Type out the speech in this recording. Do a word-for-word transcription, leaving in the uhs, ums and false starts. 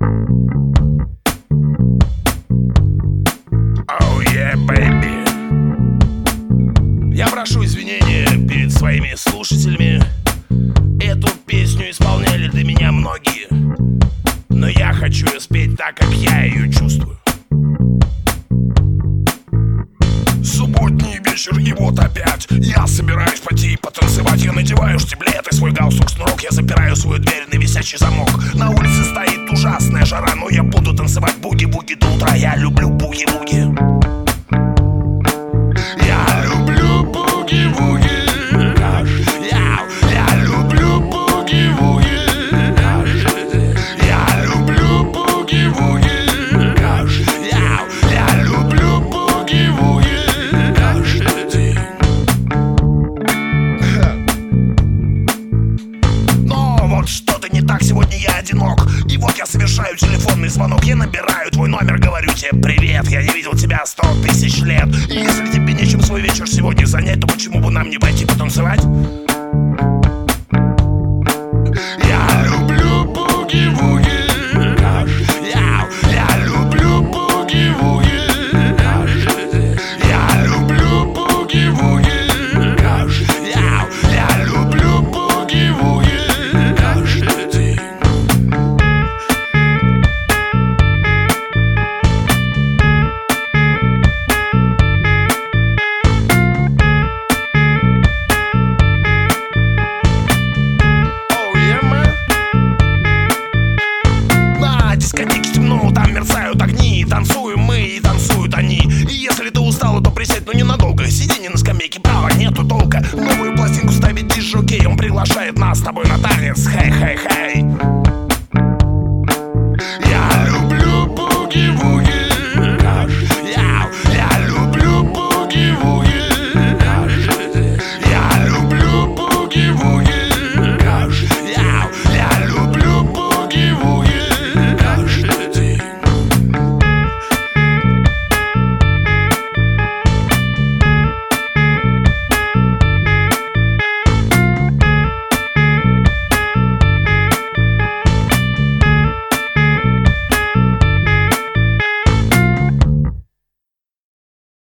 Oh yeah, baby. Я прошу извинения перед своими слушателями. Эту песню исполняли для меня многие, но я хочу ее спеть так, как я ее чувствую. Субботний вечер, и вот опять я собираюсь пойти потанцевать. Я надеваю штиблет и свой галстук снурок. Я запираю свою дверь на висячий замок. На улице стоит ужасная жара, но я буду танцевать буги-буги до утра. Я люблю буги-буги. Я люблю буги-буги. Я, я люблю буги-буги. Я люблю буги-буги. Я, я люблю буги-буги. Что-то не так, сегодня я одинок. И вот я совершаю телефонный звонок. Я набираю твой номер, говорю тебе: привет, я не видел тебя сто тысяч лет. И если тебе нечем свой вечер сегодня занять, то почему бы нам не пойти потанцевать? Я люблю буги-буги. Я, я люблю буги-буги. Я люблю буги-буги. Я, я люблю буги-буги. Там мерцают огни, танцуем мы и танцуют они. И если ты устала, то присядь, но ненадолго. Сиденье на скамейке, права, нету толка. Новую пластинку ставит диск-жокей. Он приглашает нас с тобой на танец. Хей-хей-хей.